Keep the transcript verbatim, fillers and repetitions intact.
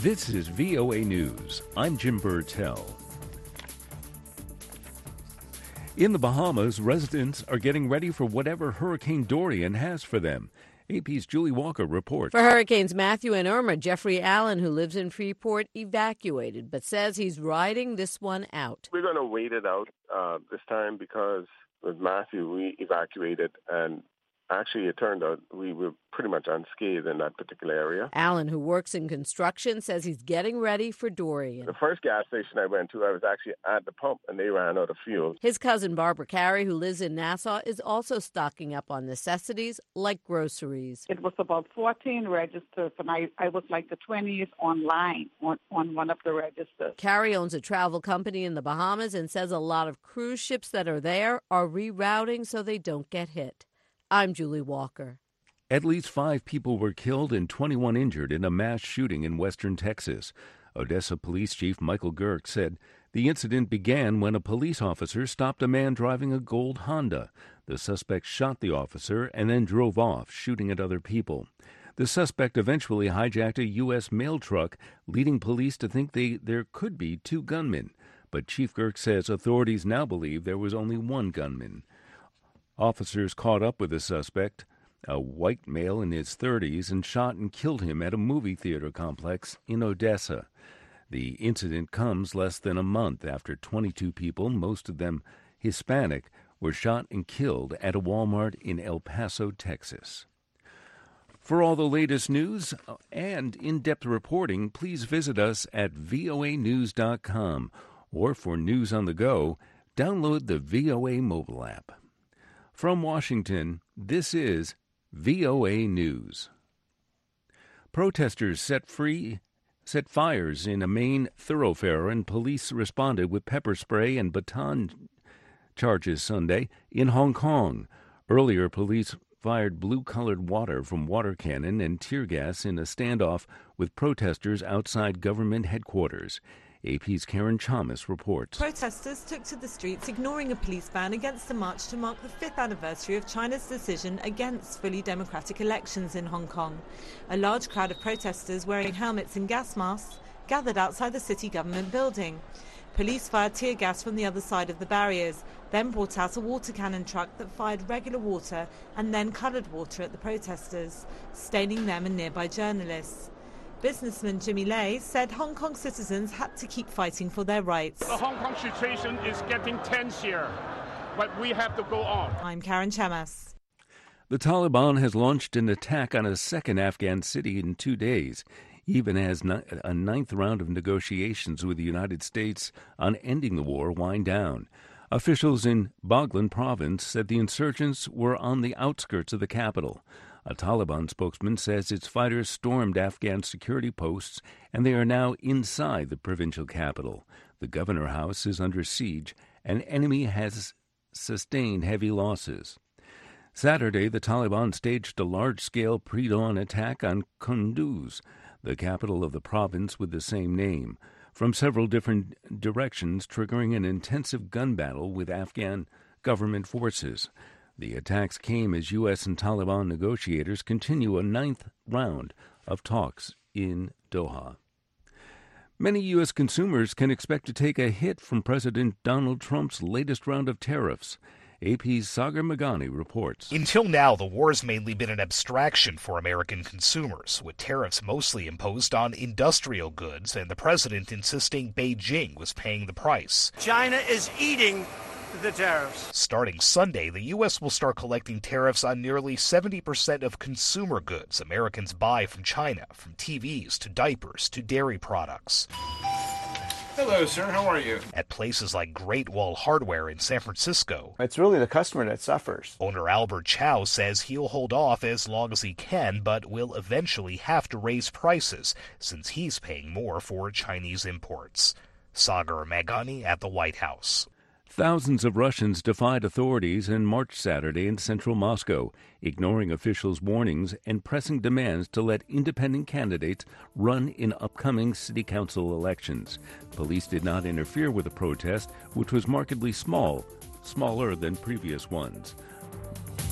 This is V O A News. I'm Jim Burtell. In the Bahamas, residents are getting ready for whatever Hurricane Dorian has for them. A P's Julie Walker reports. For Hurricanes Matthew and Irma, Jeffrey Allen, who lives in Freeport, evacuated, but says he's riding this one out. We're going to wait it out uh, this time because with Matthew, we evacuated, and actually it turned out we were pretty much unscathed in that particular area. Allen, who works in construction, says he's getting ready for Dorian. The first gas station I went to, I was actually at the pump, and they ran out of fuel. His cousin Barbara Carey, who lives in Nassau, is also stocking up on necessities like groceries. It was about fourteen registers, and I, I was like the twentieth online on, on one of the registers. Carey owns a travel company in the Bahamas and says a lot of cruise ships that are there are rerouting so they don't get hit. I'm Julie Walker. At least five people were killed and twenty-one injured in a mass shooting in western Texas. Odessa Police Chief Michael Girk said the incident began when a police officer stopped a man driving a gold Honda. The suspect shot the officer and then drove off, shooting at other people. The suspect eventually hijacked a U S mail truck, leading police to think they, there could be two gunmen. But Chief Girk says authorities now believe there was only one gunman. Officers caught up with the suspect, a white male in his thirties, and shot and killed him at a movie theater complex in Odessa. The incident comes less than a month after twenty-two people, most of them Hispanic, were shot and killed at a Walmart in El Paso, Texas. For all the latest news and in-depth reporting, please visit us at V O A news dot com, or for news on the go, download the V O A mobile app. From Washington, this is V O A News. Protesters set free set fires in a main thoroughfare, and police responded with pepper spray and baton charges Sunday in Hong Kong. Earlier, police fired blue-colored water from water cannon and tear gas in a standoff with protesters outside government headquarters. A P's Karen Chalmers reports. Protesters took to the streets, ignoring a police ban against a march to mark the fifth anniversary of China's decision against fully democratic elections in Hong Kong. A large crowd of protesters wearing helmets and gas masks gathered outside the city government building. Police fired tear gas from the other side of the barriers, then brought out a water cannon truck that fired regular water and then coloured water at the protesters, staining them and nearby journalists. Businessman Jimmy Lai said Hong Kong citizens had to keep fighting for their rights. The Hong Kong situation is getting tense here, but we have to go on. I'm Karen Chamas. The Taliban has launched an attack on a second Afghan city in two days, even as a ninth round of negotiations with the United States on ending the war wind down. Officials in Baghlan province said the insurgents were on the outskirts of the capital. A Taliban spokesman says its fighters stormed Afghan security posts and they are now inside the provincial capital. The Governor House is under siege, and enemy has sustained heavy losses. Saturday, the Taliban staged a large-scale pre-dawn attack on Kunduz, the capital of the province with the same name, from several different directions, triggering an intensive gun battle with Afghan government forces. The attacks came as U S and Taliban negotiators continue a ninth round of talks in Doha. Many U S consumers can expect to take a hit from President Donald Trump's latest round of tariffs. A P's Sagar Meghani reports. Until now, the war has mainly been an abstraction for American consumers, with tariffs mostly imposed on industrial goods and the president insisting Beijing was paying the price. China is eating the tariffs. Starting Sunday, the U S will start collecting tariffs on nearly seventy percent of consumer goods Americans buy from China, from T Vs to diapers to dairy products. Hello, sir. How are you? At places like Great Wall Hardware in San Francisco, it's really the customer that suffers. Owner Albert Chow says he'll hold off as long as he can, but will eventually have to raise prices since he's paying more for Chinese imports. Sagar Meghani at the White House. Thousands of Russians defied authorities and marched Saturday in central Moscow, ignoring officials' warnings and pressing demands to let independent candidates run in upcoming city council elections. Police did not interfere with the protest, which was markedly small, smaller than previous ones.